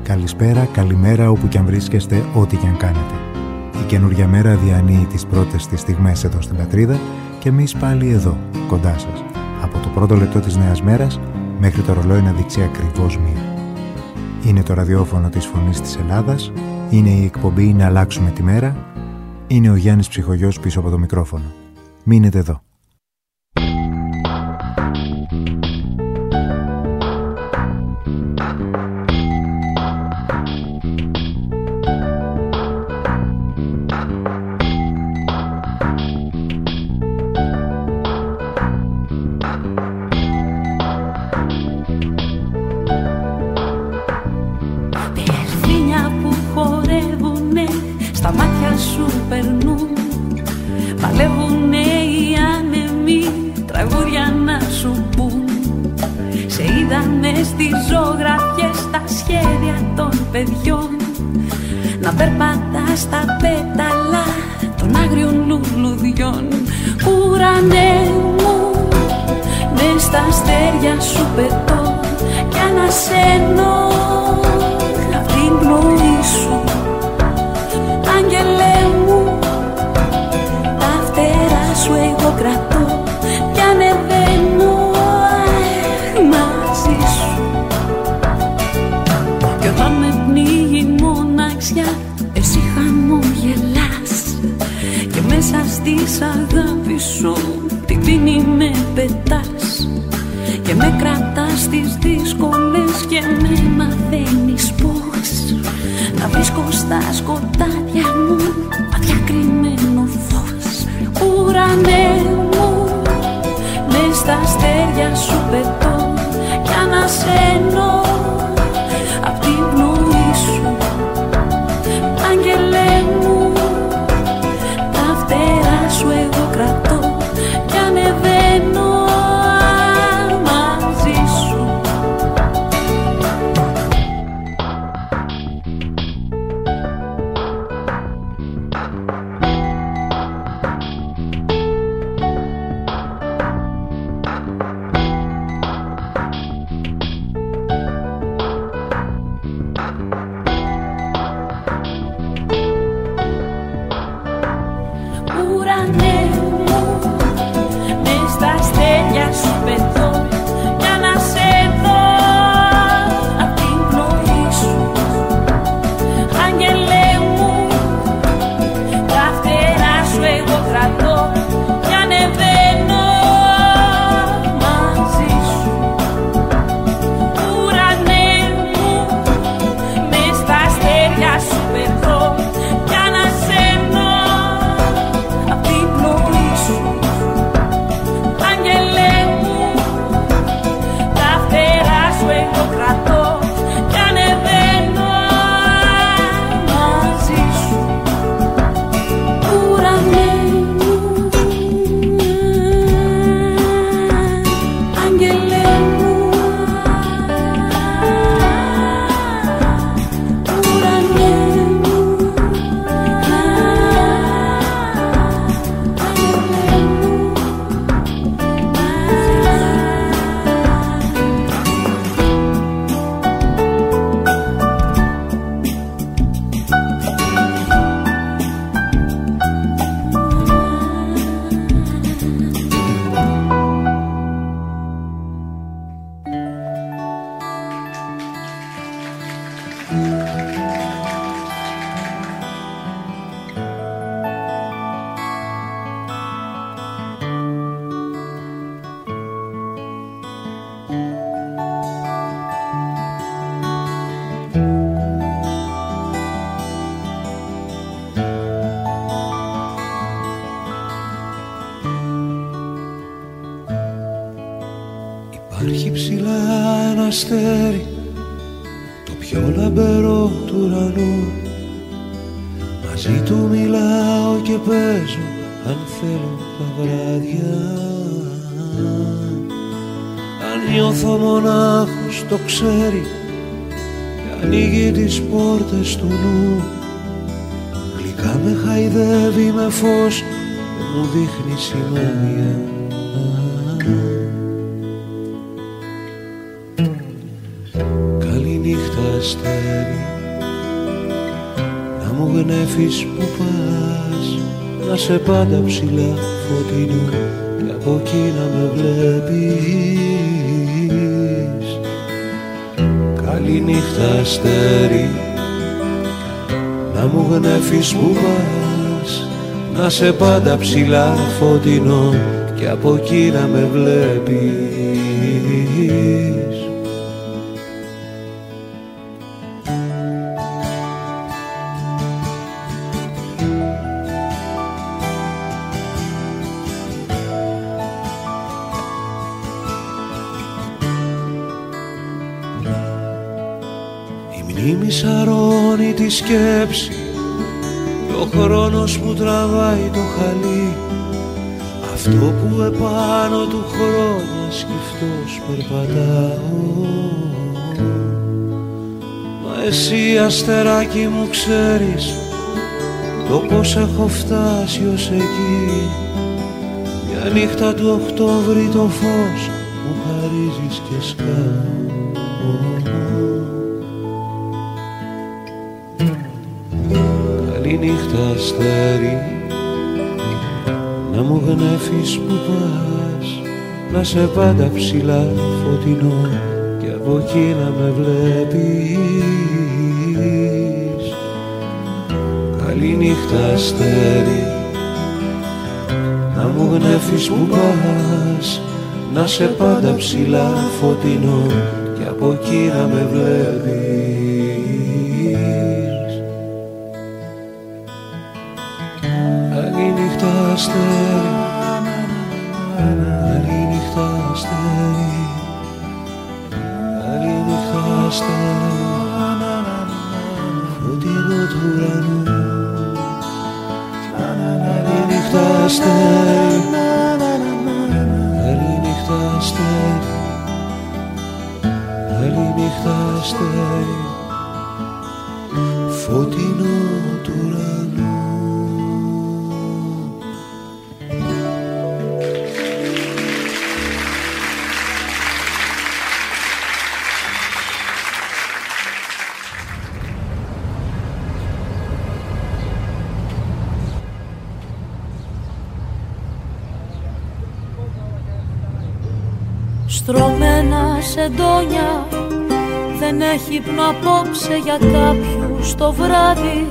Καλησπέρα, καλημέρα όπου κι αν βρίσκεστε, ό,τι κι αν κάνετε. Η καινούργια μέρα διανύει τις πρώτες της στιγμές εδώ στην πατρίδα και εμείς πάλι εδώ, κοντά σας. Από το πρώτο λεπτό της νέας μέρας μέχρι το ρολόι να δείξει ακριβώς 1. Είναι το ραδιόφωνο της Φωνής της Ελλάδας, είναι η εκπομπή «Να αλλάξουμε τη μέρα», είναι ο Γιάννης Ψυχογιός πίσω από το μικρόφωνο. Μείνετε εδώ. Να περπατάς στα πέταλα των άγριων λουλουδιών. Ουρανέ μου, μες στα αστέρια σου πετώ κι ανασένω απ' την πνοή σου. Άγγελέ μου, τα φτερά σου εγώ κρατώ κι ανεβαίνω μαζί σου. Κι όταν με πνίγει η μοναξιά, εσύ χαμογελάς και μέσα στις αγάπη σου τη δίνη με πετάς και με κρατάς στις δύσκολες και με μαθαίνεις πώς να βρίσκω στα σκοτάδια μου αδιακριμμένο φως. Ουρανέ μου, μες στα αστέρια σου πετώ κι ανασένω απ' την πνοή σου. Άγγελέ μου, τα φτερά σου εγώ κρατώ κι ανεβαίνω μαζί σου. Υπάρχει ψηλά ένα αστέρι, το πιο λαμπερό του ουρανού. Μαζί του μιλάω και παίζω αν θέλω τα βράδια. Αν νιώθω μονάχος το ξέρει και ανοίγει τις πόρτες του νου. Γλυκά με χαϊδεύει με φως και μου δείχνει σημάδια. νύχτα αστέρι, να μου γνέφεις που πας, να σε πάντα ψηλά φωτεινό και από εκεί να με βλέπεις. Καλή νύχτα αστέρι, να μου γνέφεις που πας, να σε πάντα ψηλά φωτεινό και από εκεί να με βλέπεις. Η μνήμη σαρώνει τη σκέψη και ο χρόνος που τραβάει το χαλί, αυτό που επάνω του χρόνια σκυφτός περπατάω. Μα εσύ αστεράκι μου ξέρεις το πως έχω φτάσει ως εκεί, μια νύχτα του Οκτώβρη το φως μου χαρίζεις και σκάω. Καλή νύχτα αστέρι, να μου γνέφεις που πας, να σε πάντα ψηλά φωτεινό και από εκεί να με βλέπεις. Καλή νύχτα αστέρι, να μου γνέφεις που πας, να σε πάντα ψηλά φωτεινό και από εκεί να με βλέπεις. Καλή νύχτα αστέρι, καλή νύχτα αστέρι, καλή νύχτα αστέρι, φωτεινό του ουρανού. Καλή νύχτα αστέρι, καλή νύχτα αστέρι, καλή νύχτα αστέρι, φωτεινό του ουρανού. Στρωμένα σεντόνια, δεν έχει ύπνο απόψε για κάποιους το βράδυ.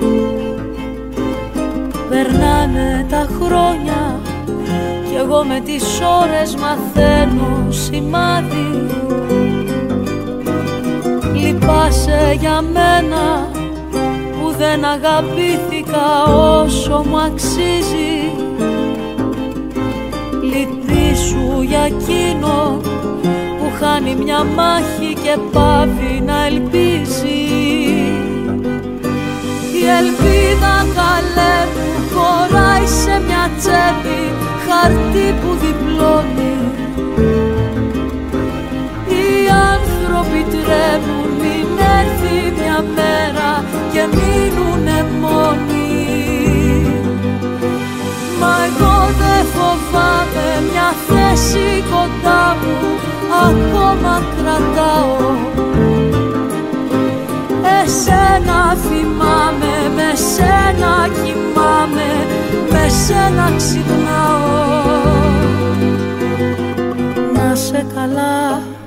Περνάνε τα χρόνια κι εγώ με τις ώρες μαθαίνω σημάδι. Λυπάσαι για μένα που δεν αγαπήθηκα όσο μου αξίζει. Λυπήσου για εκείνο που χάνει μια μάχη και πάβει να ελπίζει. Η ελπίδα καλέ μου χωράει σε μια τσέπη, χαρτί που διπλώνει. Οι άνθρωποι τρέμουν μην έρθει μια μέρα και μείνουνε μόνοι. Μα εγώ δεν φοβάμαι, μια θέση κοντά μου ακόμα κρατάω. Εσένα θυμάμαι, με σένα κοιμάμαι, με σένα ξυπνάω. Να σε καλά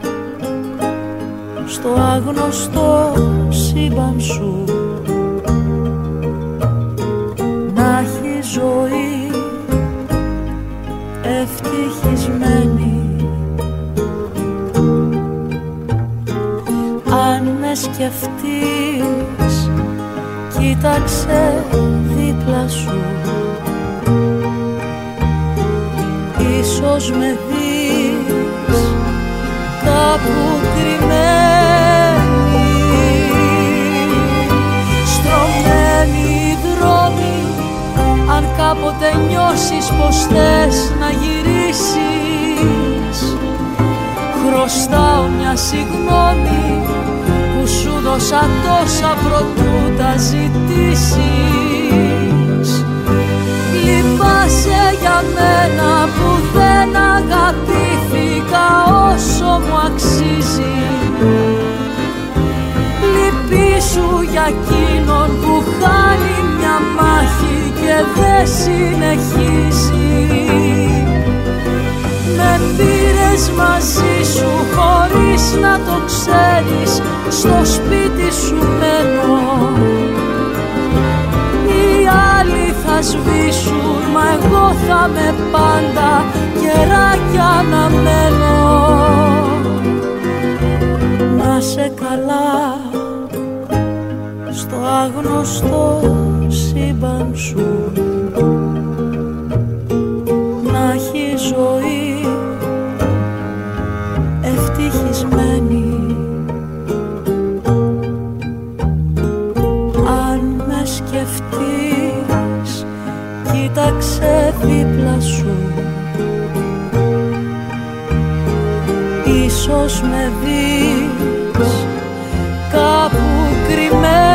στο άγνωστο σύμπαν σου, να έχει ζωή ευτυχισμένη. Αν με σκεφτείς, κοίταξε δίπλα σου, ίσως με δεις κάπου κρυμμένη. Στρωμένοι οι δρόμοι, αν κάποτε νιώσεις πως θες να γυρίσεις, χρωστάω μια συγγνώμη που σου δώσα τόσα προτού τα ζητήσεις. Λυπάσαι για μένα που δεν αγαπήθηκα όσο μου αξίζει. για εκείνον που χάνει μια μάχη και δεν συνεχίζει. Με πήρες μαζί σου χωρίς να το ξέρεις, στο σπίτι σου μένω. Οι άλλοι θα σβήσουν, μα εγώ θα με πάντα καιράκια να μένω. Να σε καλά στο άγνωστο σύμπαν σου, να έχει ζωή ευτυχισμένη. Αν με σκεφτείς, κοίταξε δίπλα σου, ίσως με δεις κάπου κρυμμένη.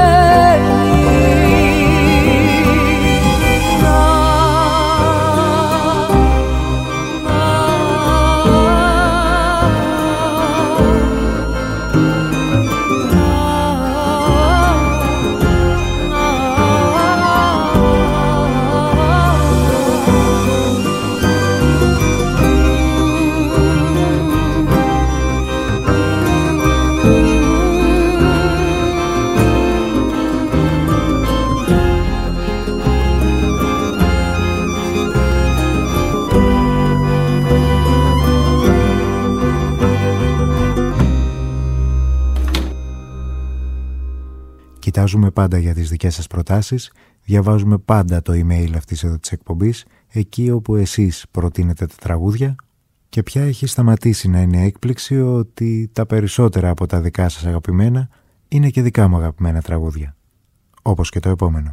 Κοιτάζουμε πάντα για τις δικές σας προτάσεις, διαβάζουμε πάντα το email αυτής εδώ της εκπομπής, εκεί όπου εσείς προτείνετε τα τραγούδια, και πια έχει σταματήσει να είναι έκπληξη ότι τα περισσότερα από τα δικά σας αγαπημένα είναι και δικά μου αγαπημένα τραγούδια, όπως και το επόμενο.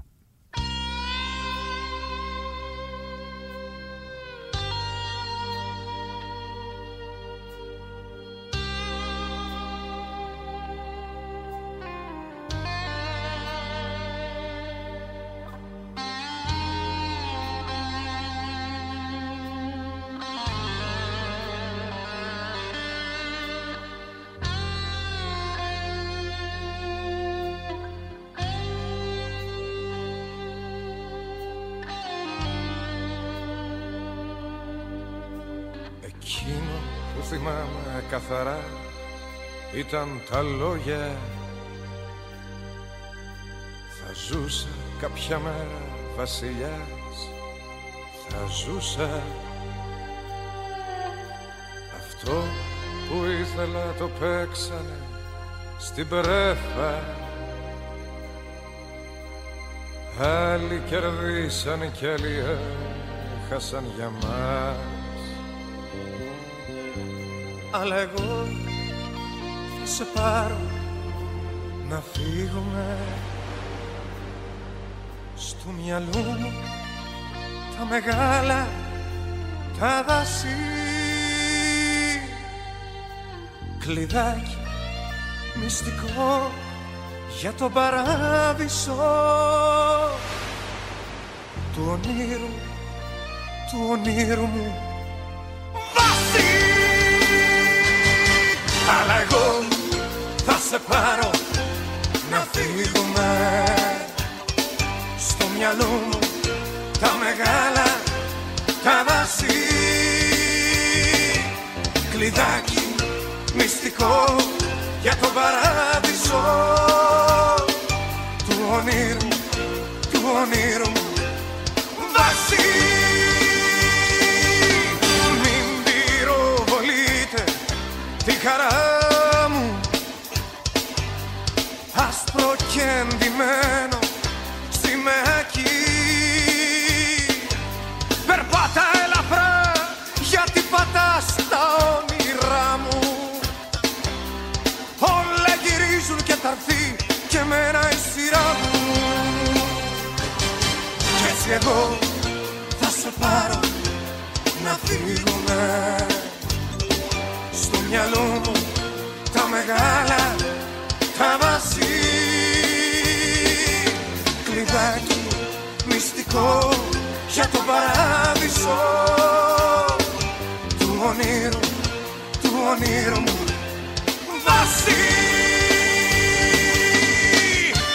Εκείνο που θυμάμαι καθαρά ήταν τα λόγια. Θα ζούσα κάποια μέρα βασιλιάς, θα ζούσα. Αυτό που ήθελα το παίξανε στην πρέφα. Άλλοι κερδίσαν κι άλλοι έχασαν για μας. Αλλά εγώ θα σε πάρω να φύγουμε. Στο μυαλό μου τα μεγάλα τα δάση. Κλειδάκι μυστικό για τον παράδεισο του ονείρου μου βάση. Αλλά εγώ θα σε πάρω να φύγουμε. Στο μυαλό μου τα μεγάλα τα δάση. Κλειδάκι μυστικό για τον παράδεισο του ονείρου μου βάση. Μην πυροβολείτε τη χαρά μου, άσπρο και ενδυμένο σημαίακι. Περπάτα ελαφρά γιατί πατάς τα όνειρά μου. Όλα γυρίζουν και θα έρθει και εμένα η σειρά μου. Κι έτσι εγώ θα σε πάρω να φύγουμε. Στο μυαλό μου τα μεγάλα τα βάζει. Κλειδάκι μυστικό για τον παράδεισο του ονείρου μου βάση.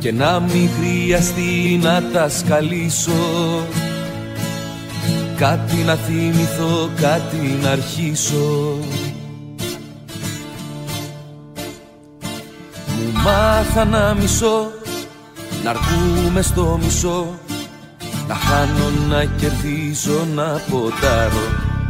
και να μην χρειαστεί να τα σκαλίσω. Κάτι να θυμηθώ, κάτι να αρχίσω. Μου μάθα να μισώ, να αρκούμε στο μισό, να χάνω, να κερδίζω, να ποντάρω,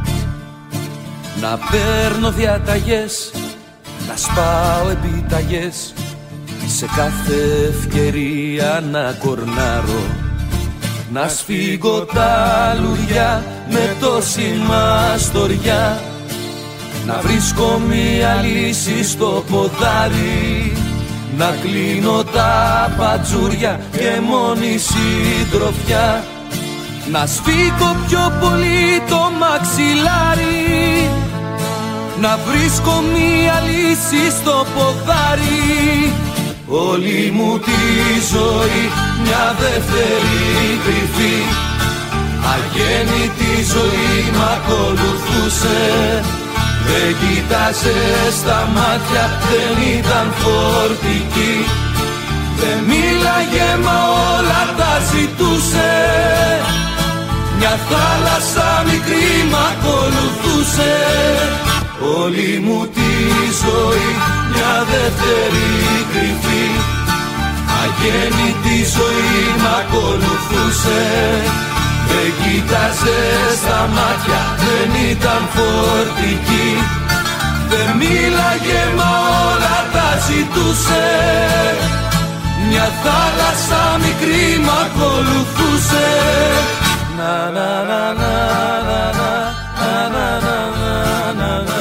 να παίρνω διαταγές, να σπάω επιταγές, σε κάθε ευκαιρία να κορνάρω, να σφίγγω τα λουριά με τόση μαστοριά, να βρίσκω μια λύση στο ποδάρι, να κλείνω τα πατζούρια και μόνη συντροφιά, να σφίγγω πιο πολύ το μαξιλάρι, να βρίσκω μια λύση στο ποδάρι. Όλη μου τη ζωή μια δεύτερη κρυφή, αγέννητη ζωή μ' ακολουθούσε. Δεν κοίταζε στα μάτια, δεν ήταν φορτική, δεν μίλαγε μα όλα τα ζητούσε. Μια θάλασσα μικρή μ' ακολουθούσε. Όλη μου τη ζωή μια δεύτερη κρυφή, αγέννητη ζωή μ' ακολουθούσε. Δεν κοίταζε στα μάτια, δεν ήταν φορτική, δεν μίλαγε μα όλα τα ζητούσε. Μια θάλασσα μικρή μ' ακολουθούσε. Να να να να να να να να να να.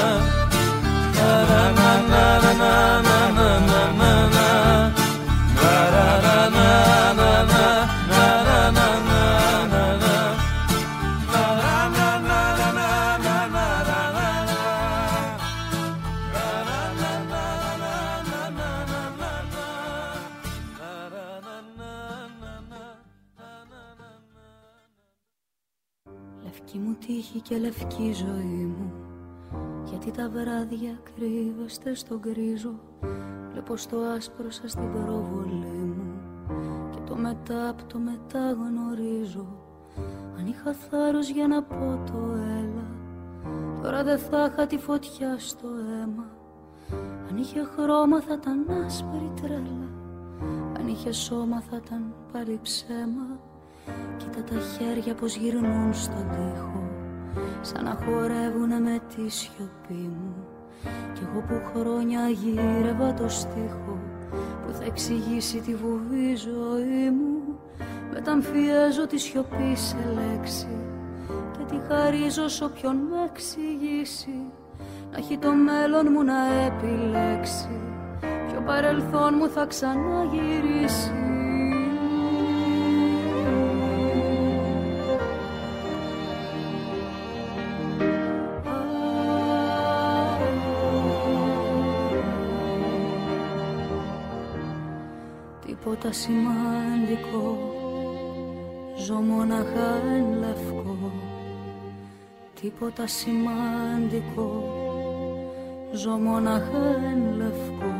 Λευκή μου τύχη και λευκή ζωή μου, γιατί τα βράδια κρύβεστε στον γκρίζο. Βλέπω στο άσπρο σας την προβολή μου και το μετά απ' το μετά γνωρίζω. Αν είχα θάρρος για να πω το έλα, τώρα δεν θα είχα τη φωτιά στο αίμα. Αν είχε χρώμα θα ήταν άσπρη τρέλα, αν είχε σώμα θα ήταν πάλι ψέμα. Κοίτα τα χέρια πως γυρνούν στον τοίχο, σαν να χορεύουνε με τη σιωπή μου. Κι εγώ που χρόνια γύρευα το στίχο που θα εξηγήσει τη βουβή ζωή μου, μεταμφιέζω τη σιωπή σε λέξη και τη χαρίζω σ' όποιον με εξηγήσει. Να έχει το μέλλον μου να επιλέξει, ποιο παρελθόν μου θα ξαναγυρίσει. Τίποτα σημαντικό, ζω μοναχά εν λευκό. Τίποτα σημαντικό, ζω μοναχά εν λευκό.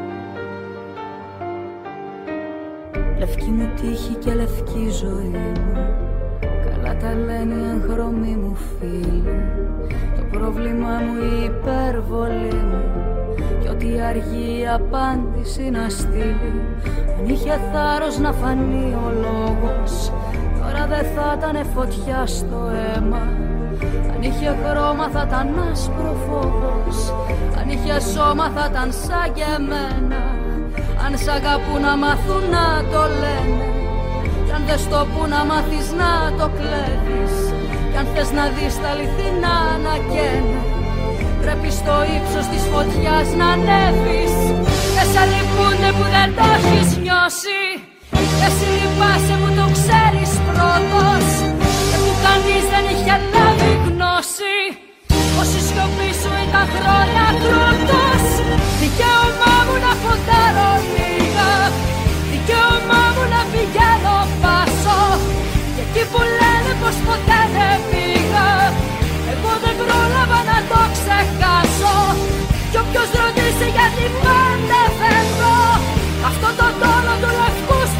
Λευκή μου τύχη και λευκή ζωή μου, καλά τα λένε οι εγχρωμοί μου φίλοι. Το πρόβλημά μου η υπερβολή μου, κι ό,τι αργεί η απάντηση να στείλει. Αν είχε θάρρος να φανεί ο λόγος, τώρα δεν θα ήτανε φωτιά στο αίμα. Αν είχε χρώμα θα ήταν άσπρο φόβος, αν είχε σώμα θα ήταν σαν και εμένα. Αν σ' αγαπούν να μάθουν να το λένε, κι αν δεν στο πουν να μάθεις να το κλέβεις, κι αν θες να δεις τα αληθινά να καίνε, πρέπει στο ύψος της φωτιάς να ανέβεις. Και σε λυπούνται που δεν το έχεις νιώσει, και εσύ λυπάσαι που το ξέρεις πρώτος, και που κανείς δεν είχε λάβει γνώση, πως η σιωπή σου ήταν χρόνια κρούτος. Δικαίωμά μου να φωτάρω λίγα, δικαίωμά μου να πηγαίνω πάσο, και εκεί που λένε πως ποτέ δεν πήγα, εγώ δεν πρόλαβα να το ξεχάσω. Κι όποιος ρωτήσει γιατί πάντα φεύγω, αυτό το τόνο του λευκού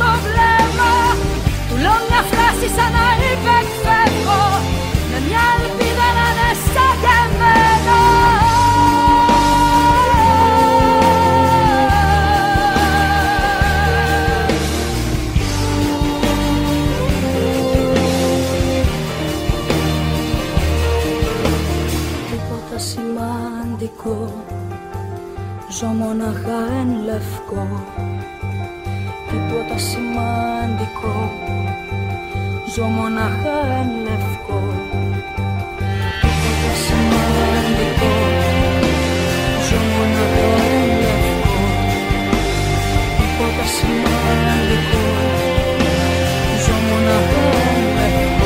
λευκό, ζω μοναχά εν λευκό, τίποτα σημαντικό, ζω μοναχά εν λευκό, τίποτα σημαντικό, ζω μοναχά εν λευκό, τίποτα σημαντικό, ζω μοναχά εν λευκό.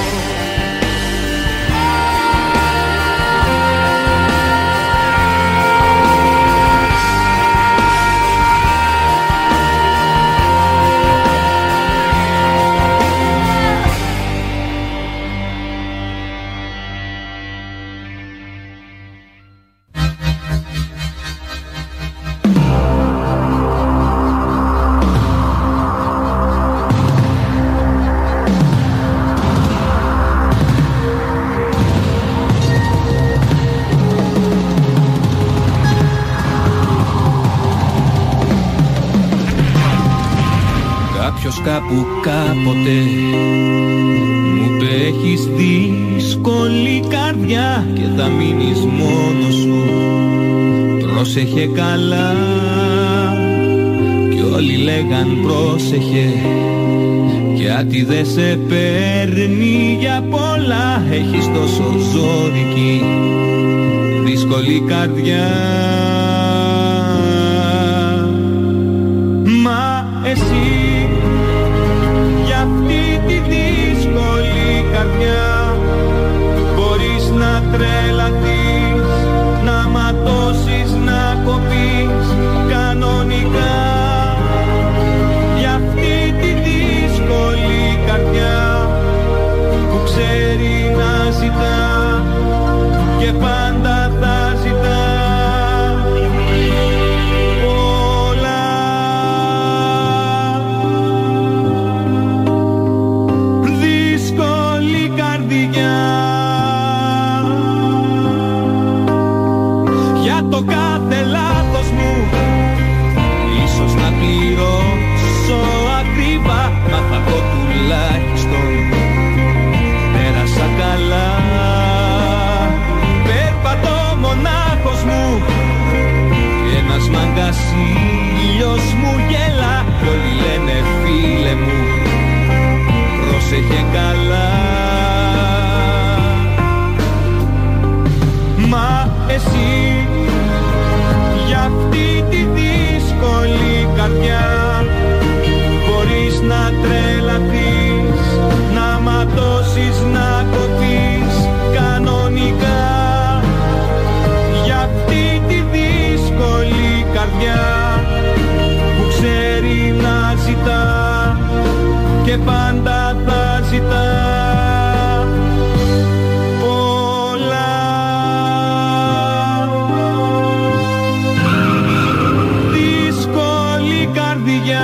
Κάπου κάποτε μου είπε έχεις δύσκολη καρδιά και θα μείνεις μόνος σου, πρόσεχε καλά. Κι όλοι λέγαν πρόσεχε, γιατί δεν σε παίρνει για πολλά, έχεις τόσο ζώρικη δύσκολη καρδιά. Μα εσύ μπορείς να τρελαθείς, να ματώσεις, να κοπείς κανονικά. Για αυτή τη δύσκολη καρδιά που ξέρει να ζητά και πάντα θα ζητά ήλιος μου γέλα κι όλοι λένε φίλε μου πρόσεχε καλά. Μα εσύ για αυτή τη δύσκολη καρδιά μπορείς να τρελαθείς, να ματώσεις, να κοπείς κανονικά. Για αυτή τη δύσκολη καρδιά που ξέρει να ζητά και πάντα θα ζητά πολλά. Δύσκολη καρδιά.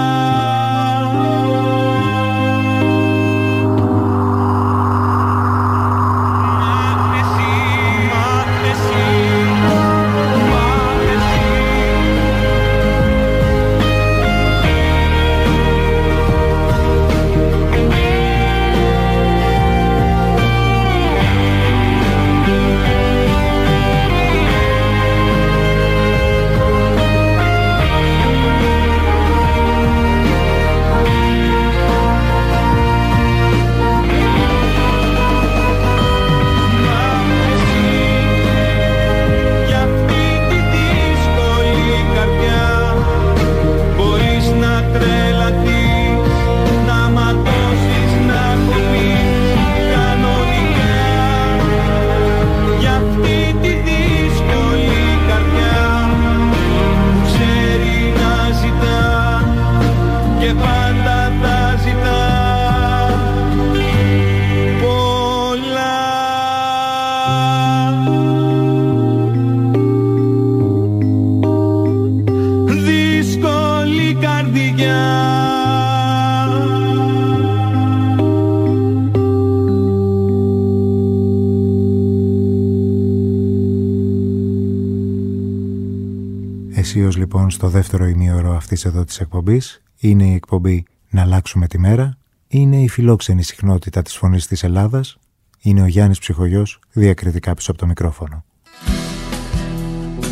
Εσείως λοιπόν στο δεύτερο ημίωρο αυτής εδώ της εκπομπής είναι η εκπομπή «Να αλλάξουμε τη μέρα», είναι η φιλόξενη συχνότητα της Φωνής της Ελλάδας, είναι ο Γιάννης Ψυχογιός διακριτικά πίσω από το μικρόφωνο.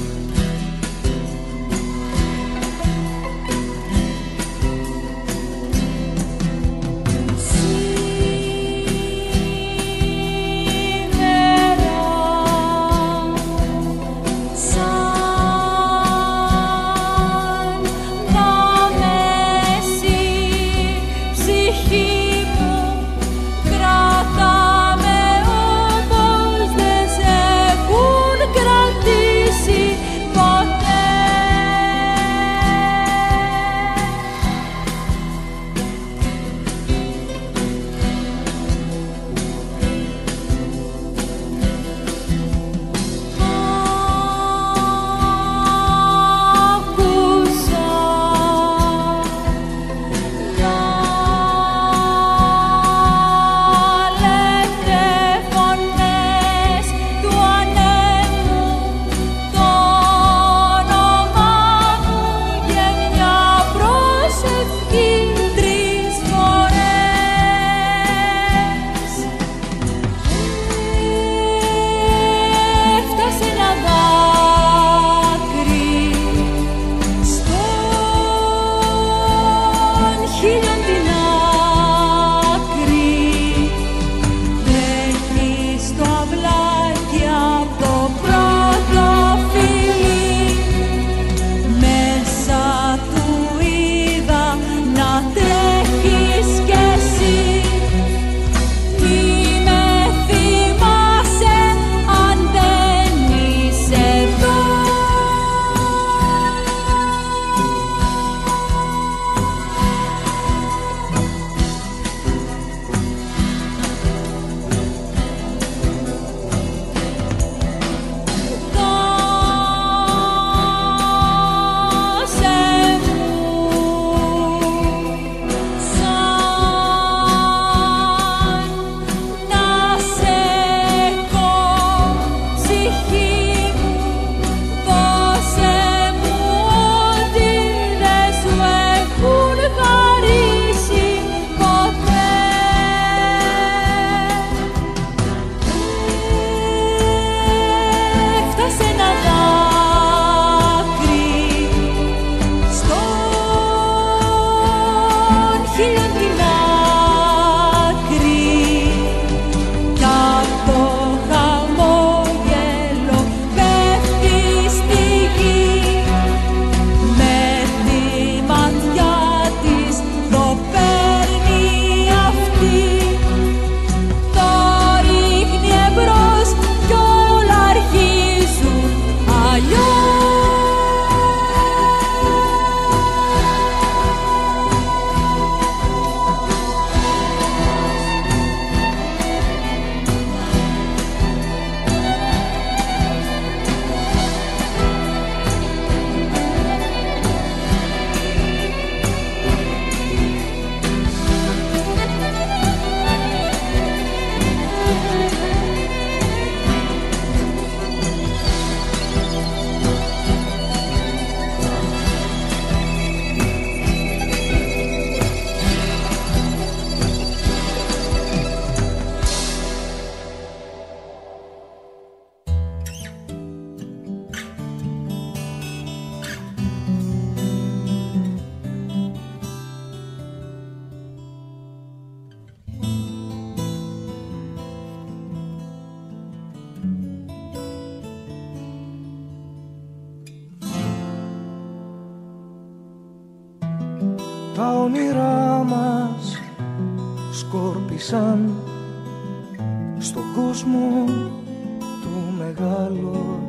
Τα όνειρά μας σκόρπισαν στον κόσμο το μεγάλο,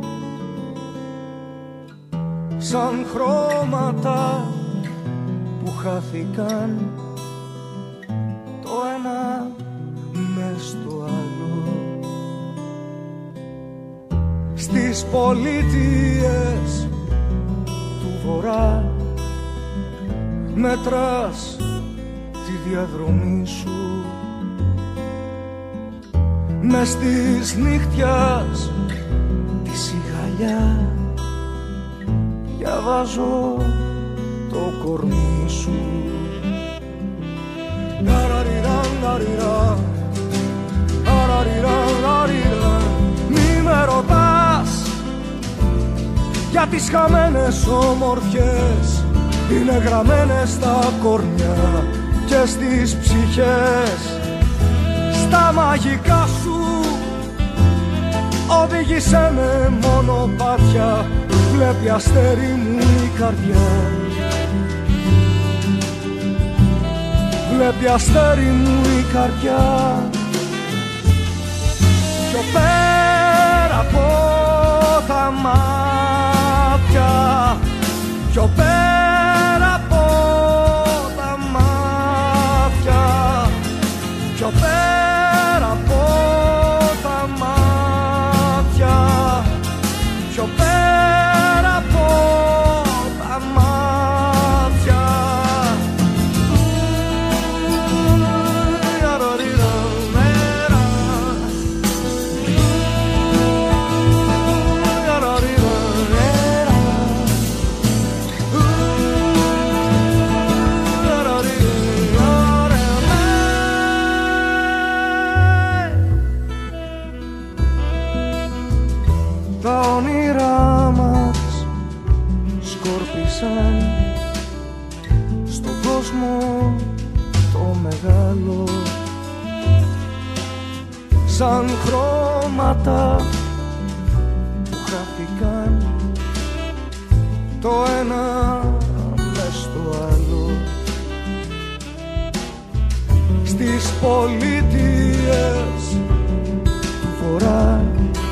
σαν χρώματα που χάθηκαν το ένα μες στο άλλο. Στις πολιτείες του Βορρά μετράς τη διαδρομή σου, μες της νύχτιας τη σιγαλιά διαβάζω το κορμί σου. Μη με ρωτάς για τις χαμένες ομορφιές, είναι γραμμένες στα κορμιά και στις ψυχές. Στα μαγικά σου οδήγησέ με μονοπάτια, βλέπει αστέρι μου η καρδιά, βλέπει αστέρι μου η καρδιά. Πιο πέρα από τα μάτια, πιο πέρα από τα μάτια, πιο πέρα από τα μάτια, πιο πέρα από τα μάτια. Τα όνειρά μας σκόρπισαν στον κόσμο το μεγάλο, σαν χρώματα που χάθηκαν το ένα μες στο άλλο. Στις πολιτείες του Βορρά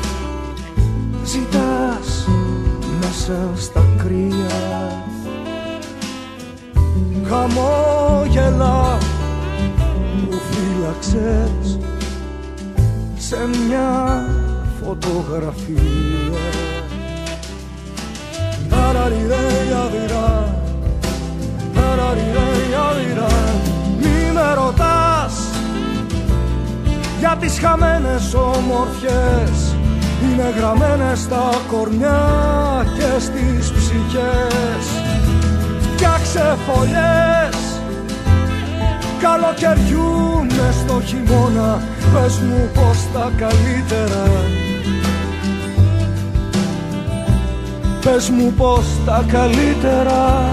ζητάς μέσα στα κρύα χαμόγελα που φύλαξες σε μια φωτογραφία. Μη με ρωτάς για τις χαμένες ομορφιές, είναι γραμμένες στα κορμιά και στις ψυχές. Φτιάξε φωλιές καλοκαιριού μες στο χειμώνα, πες μου πως τα καλύτερα, πες μου πως τα καλύτερα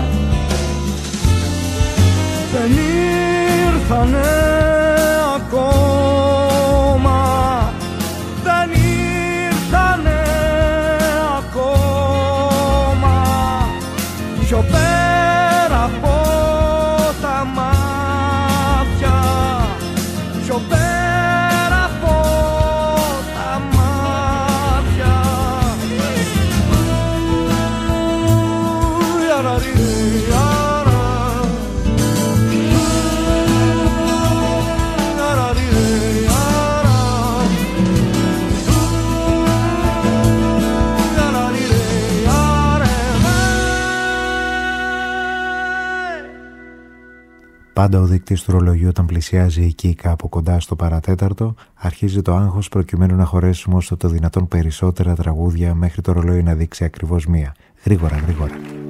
δεν ήρθανε ακόμα, δεν ήρθανε ακόμα. Πιο πέρα από τα μάτια, πιο πέρα από τα μάτια. Πάντα ο δείκτης του ρολογιού όταν πλησιάζει εκεί κάπου κοντά στο παρατέταρτο, αρχίζει το άγχος προκειμένου να χωρέσουμε όσο το δυνατόν περισσότερα τραγούδια μέχρι το ρολόι να δείξει ακριβώς μία. Γρήγορα, γρήγορα.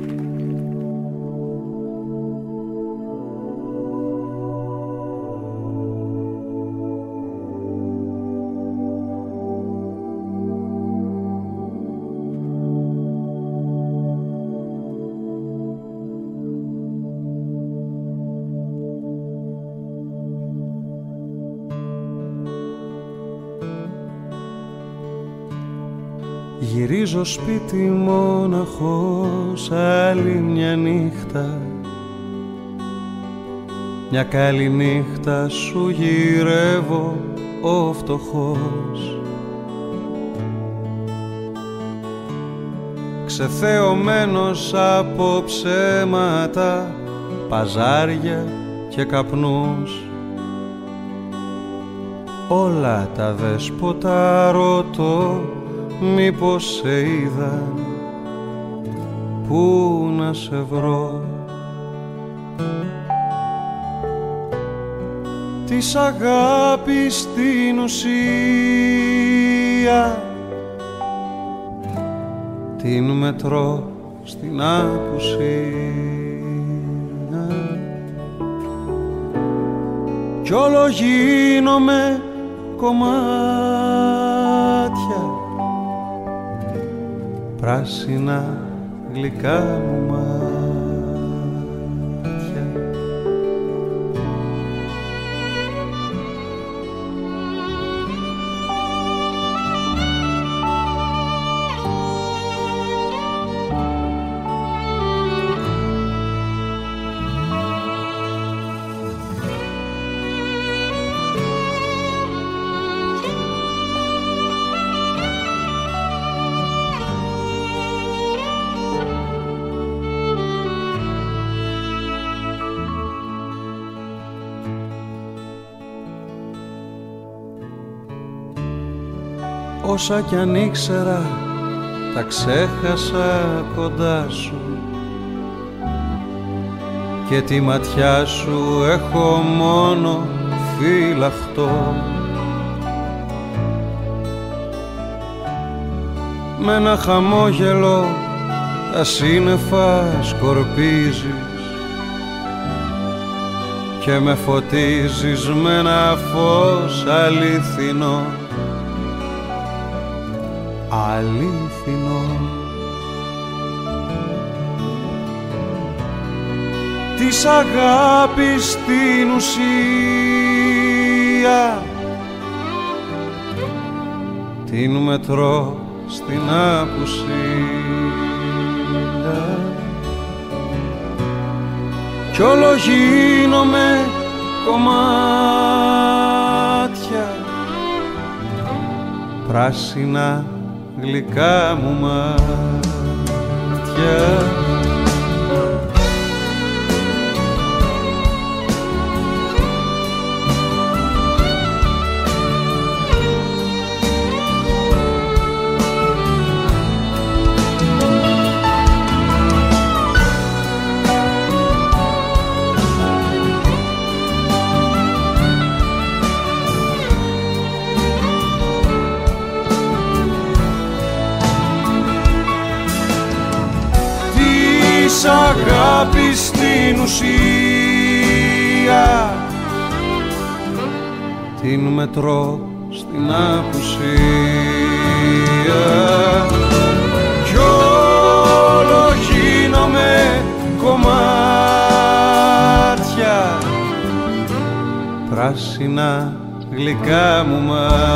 Γυρίζω σπίτι μόναχος άλλη μια νύχτα, μια καλή νύχτα σου γυρεύω ο φτωχός. Ξεθεωμένος από ψέματα, παζάρια και καπνούς, όλα τα δέσποτα ρωτώ μήπως σε είδαν, πού να σε βρω. Της αγάπης την ουσία την μετρώ στην απουσία κι όλο γίνομαι κομμάτια πράσινα γλυκά μου μάτια. Όσα κι αν ήξερα τα ξέχασα κοντά σου και τη ματιά σου έχω μόνο φυλαχτό. Με ένα χαμόγελο τα σύννεφα σκορπίζεις και με φωτίζεις με ένα φως αληθινό. Αλήθινο. Της αγάπης την ουσία την μετρώ στην απουσία κι όλο γίνομαι κομμάτια πράσινα γλυκά μου μάτια. Αγάπη στην ουσία την μετρώ στην απουσία κι όλο γίνομαι κομμάτια πράσινα γλυκά μου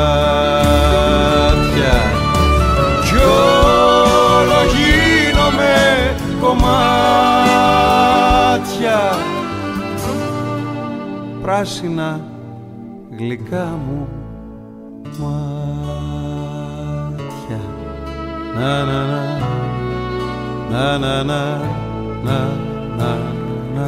μάτια κι όλο γίνομαι κομμάτια πράσινα γλυκά μου μάτια. Να να να να να να να να να.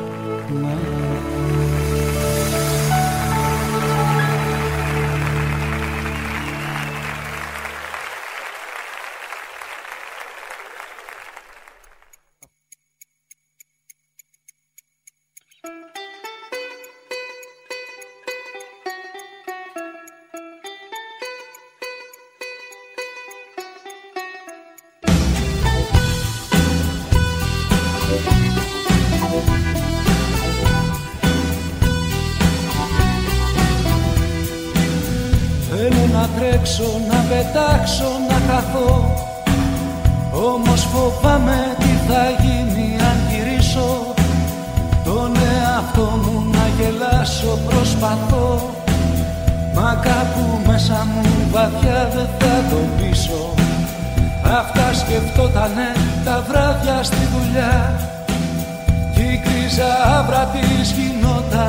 Να πετάξω, να χαθώ, όμως φοβάμαι τι θα γίνει αν γυρίσω. Τον εαυτό μου να γελάσω προσπαθώ, μα κάπου μέσα μου βαθιά δεν θα το πείσω. Αυτά σκεφτότανε τα βράδια στη δουλειά κι η κρίζα άβρα της γινόταν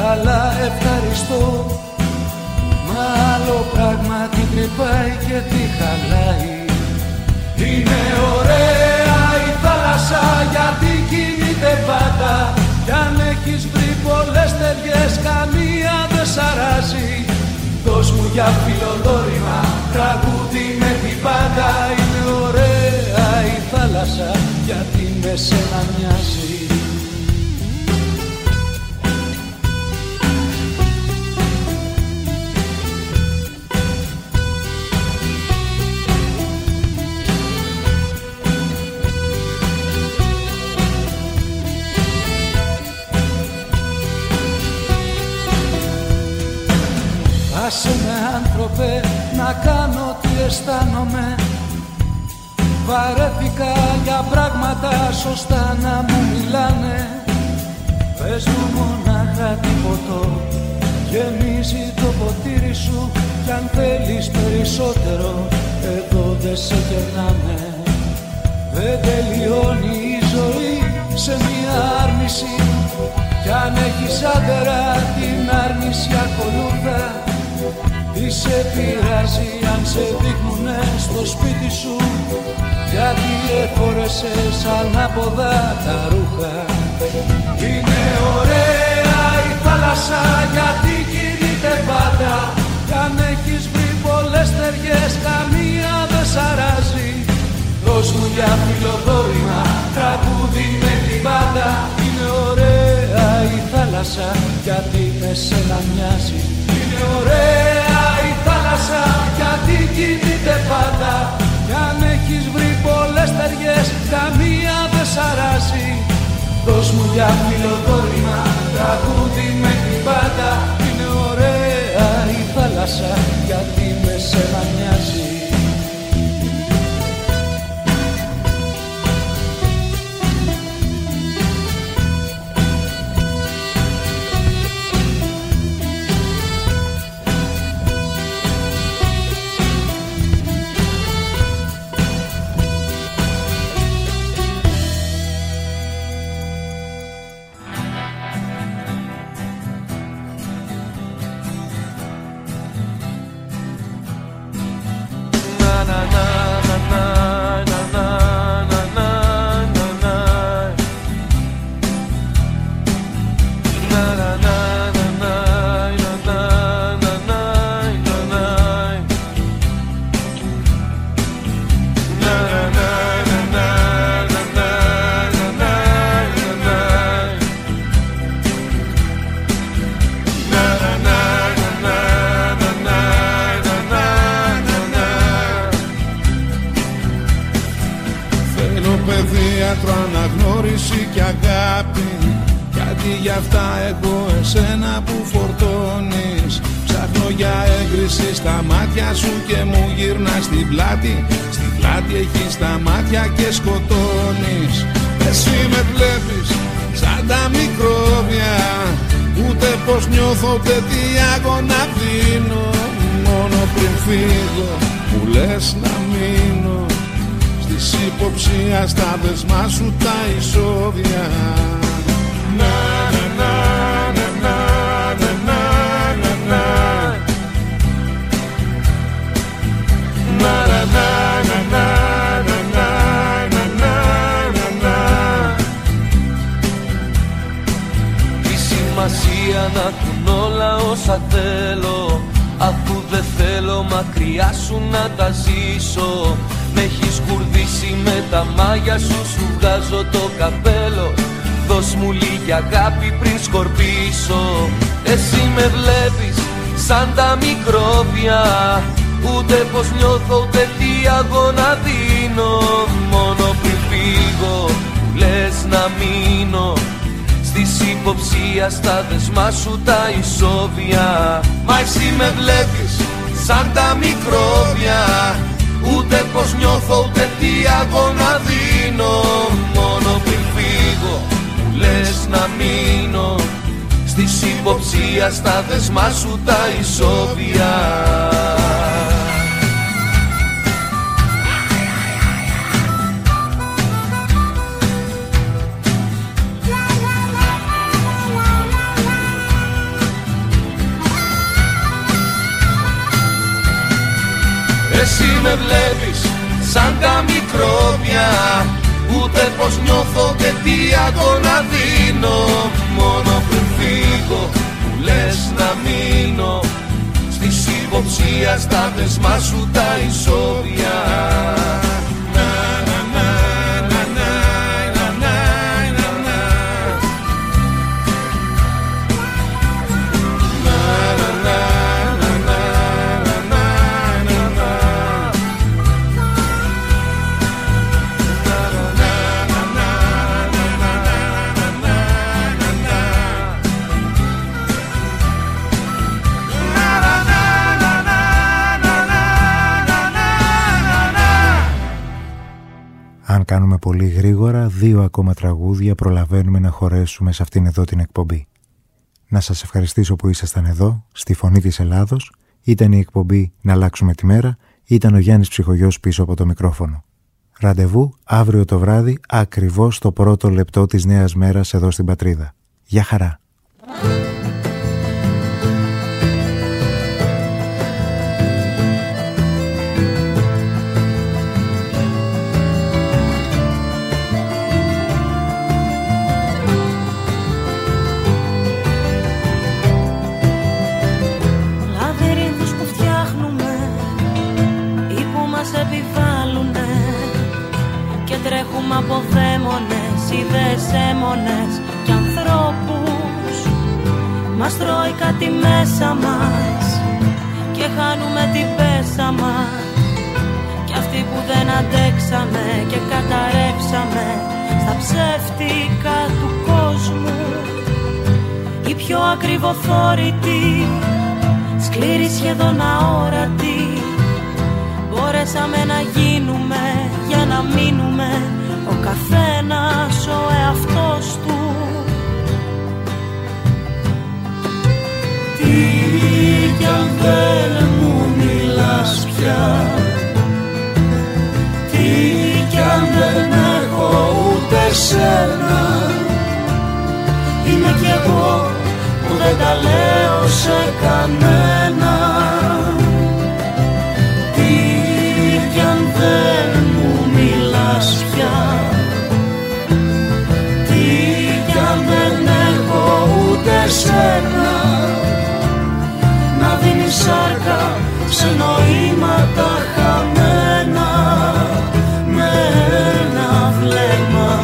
καλά ευχαριστώ. Μα άλλο πράγμα την τρυπάει και τη χαλάει. Είναι ωραία η θάλασσα γιατί κινείται πάντα. Κι αν έχεις βρει πολλές ταιριές καμία δεν σ' αράζει. Δώσ' μου για φιλοδόρημα τραγούδι με την πάντα. Είναι ωραία η θάλασσα γιατί με σένα μοιάζει. Άσε με άνθρωπε να κάνω τι αισθάνομαι. Βαρέθηκα για πράγματα σωστά να μου μιλάνε. Πες μου μονάχα τι ποτό γεμίζει το ποτήρι σου. Κι αν θέλεις περισσότερο εδώ δεν σε κερνάμε. Δεν τελειώνει η ζωή σε μια άρνηση. Κι αν έχεις άντερα την άρνηση ακολούθα. Τι σε πειράζει αν σε δείχνουνε στο σπίτι σου. Γιατί εφόρεσες ανάποδα τα ρούχα. Είναι ωραία η θάλασσα γιατί κινείται πάντα. Κι αν έχεις βρει πολλές ταιριές καμία δεν σ' αράζει. Δώσ' μου για φιλοδόρημα τραγούδι με την πάντα. Είναι ωραία η θάλασσα γιατί με σένα μοιάζει. Είναι ωραία η θάλασσα γιατί κινείται πάντα. Κι αν έχεις βρει πολλές ταιριές καμία δεν σ' αράζει. Δώσ' μου για φιλοδόρημα τραγούδι με την πάντα. Είναι ωραία η θάλασσα γιατί με σένα μοιάζει. αναγνώριση και αγάπη. Γιατί γι' αυτά έχω εσένα που φορτώνεις. Ψάχνω για έγκριση στα μάτια σου και μου γυρνάς την πλάτη. Στην πλάτη έχεις τα μάτια και σκοτώνεις. Εσύ με βλέπεις σαν τα μικρόβια. Ούτε πως νιώθω ούτε τι αγώνα δίνω. Μόνο πριν φύγω μου λες να μείνω. Της υποψίας στα δεσμά σου τα εισόδια. Να, να, να, να, να, να, να, να. Να, να, να, να, να, να, να, να. Τι σημασία να έχουν όλα όσα θέλω, αφού δεν θέλω μακριά σου να τα ζήσω. Με έχεις κουρδίσει με τα μάγια σου, σου βγάζω το καπέλο. Δώσ' μου λίγη αγάπη πριν σκορπίσω. Εσύ με βλέπεις σαν τα μικρόβια. Ούτε πως νιώθω ούτε τι αγώνα δίνω. Μόνο πριν φύγω μου λες να μείνω. Στις υποψία στα δεσμά σου τα ισόβια. Μα εσύ με βλέπεις σαν τα μικρόβια. Ούτε πως νιώθω ούτε τι αγώνα δίνω. Μόνο πριν φύγω μου λες να μείνω. Στις υποψία στα δεσμά σου τα ισόβια. εσύ με βλέπεις σαν τα μικρόβια, ούτε πως νιώθω και τι αγώνα δίνω. Μόνο πριν φύγω που λες να μείνω, στις υποψία στα δεσμά σου τα ισόβια. Αν κάνουμε πολύ γρήγορα, 2 ακόμα τραγούδια προλαβαίνουμε να χωρέσουμε σε αυτήν εδώ την εκπομπή. Να σας ευχαριστήσω που ήσασταν εδώ, στη Φωνή της Ελλάδος. Ήταν η εκπομπή «Να αλλάξουμε τη μέρα», ήταν ο Γιάννης Ψυχογιός πίσω από το μικρόφωνο. Ραντεβού αύριο το βράδυ, ακριβώς το πρώτο λεπτό της νέας μέρας εδώ στην Πατρίδα. Γεια χαρά! Τρέχουμε από δαίμονες, ιδέες έμονες και ανθρώπους. Μας τρώει κάτι μέσα μας και χάνουμε την πέσα μας. Κι αυτοί που δεν αντέξαμε και καταρρεύσαμε στα ψεύτικα του κόσμου, οι πιο ακριβοθόρητοι, σκληροί σχεδόν αόρατοι, μπορέσαμε να γίνουμε για να μείνουμε ο καθένας ο εαυτός του. Τι κι αν δεν μου μιλάς πια, τι κι αν δεν έχω ούτε σένα, είμαι κι εγώ που δεν τα λέω σε κανένα. Κι αν δεν μου μιλάς πια, τι κι αν δεν έχω ούτε σένα, να δίνεις σάρκα σε νοήματα χαμένα με ένα βλέμμα.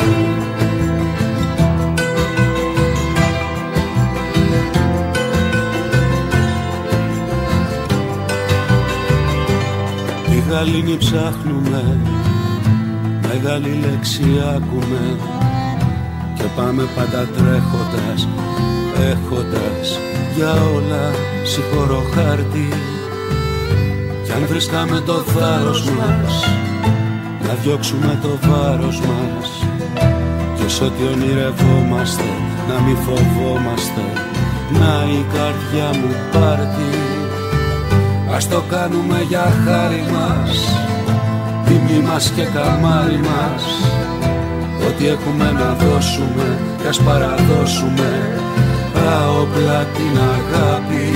Γαλήνη ψάχνουμε, μεγάλη λέξη άκουμε και πάμε πάντα τρέχοντας, έχοντας για όλα συγχωρώ χάρτη. Κι αν βρίσκαμε το θάρρος μας, να διώξουμε το βάρος μας και σ' ό,τι ονειρευόμαστε να μη φοβόμαστε, να η καρδιά μου πάρτι. Ας το κάνουμε για χάρη μας, τιμή μας και καμάρι μας. Ό,τι έχουμε να δώσουμε κι ας παραδώσουμε άοπλα την αγάπη.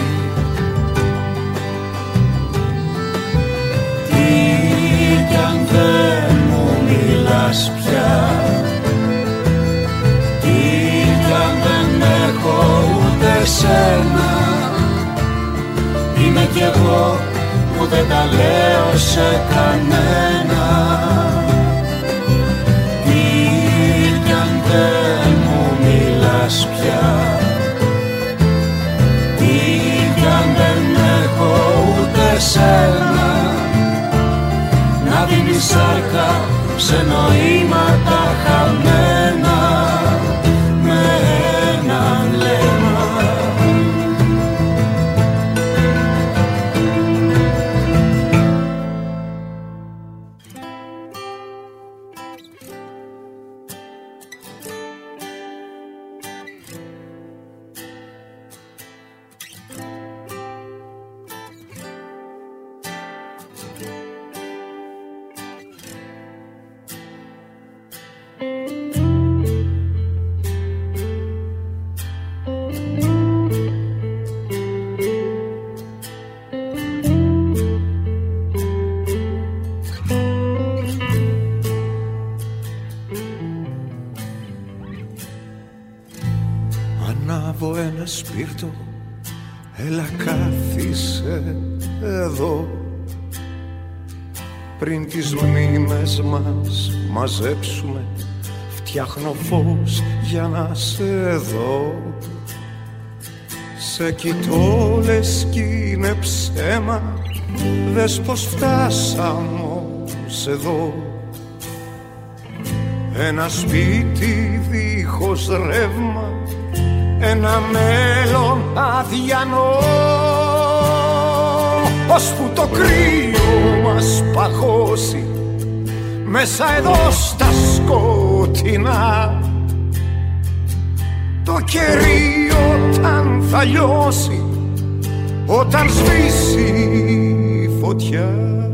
Τι κι αν δεν μου μιλάς πια, τι κι αν δεν έχω ούτε σένα, είμαι κι εγώ που δεν τα λέω σε κανένα. Τι κι αν δεν μου μιλάς πια, τι κι αν δεν έχω ούτε σένα, να δίνεις σάρκα σε νοήματα χαμένα με ένα βλέμμα. σπίρτο, έλα κάθισε εδώ. Πριν τις μνήμες μας μαζέψουμε, φτιάχνω φως για να σε δω. Σε κοιτώ λες κι είναι ψέμα, δες πως φτάσαμε ως εδώ. Ένα σπίτι δίχως ρεύμα, ένα μέλλον αδιανό, ώσπου το κρύο μας παγώσει μέσα εδώ στα σκοτεινά. Το κερί όταν θα λιώσει, όταν σβήσει η φωτιά.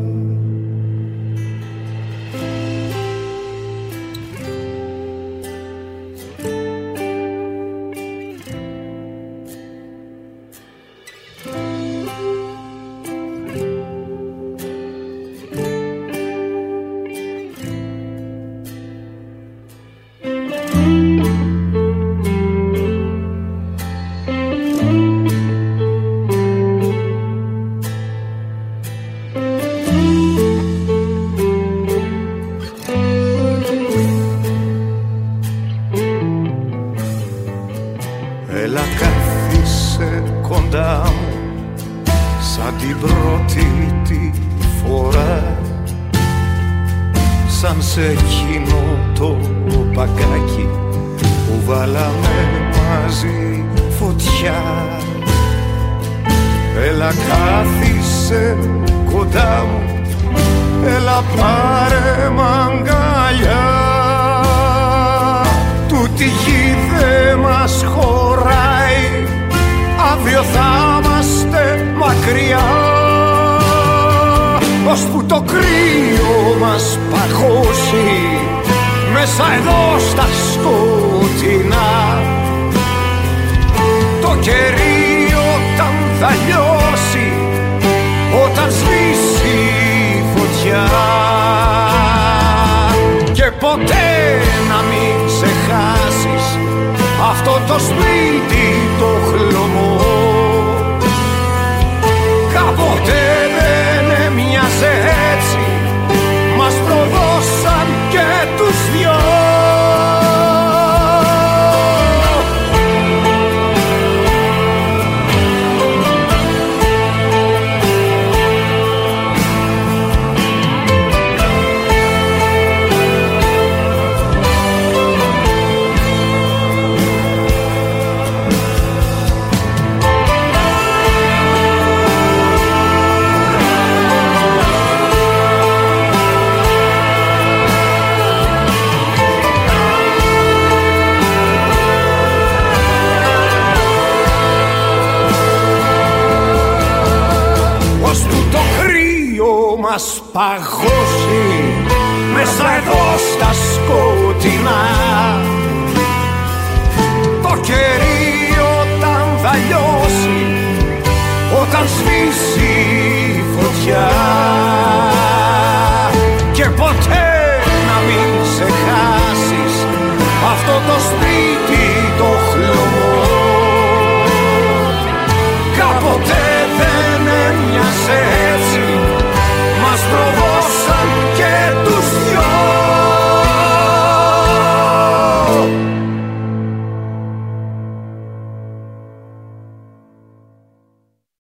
Παγώσει μέσα εδώ στα σκοτεινά. Το κερί όταν θα λιώσει, όταν σβήσει η φωτιά. Και ποτέ να μην σε χάσεις αυτό το σπίτι το χλωμό.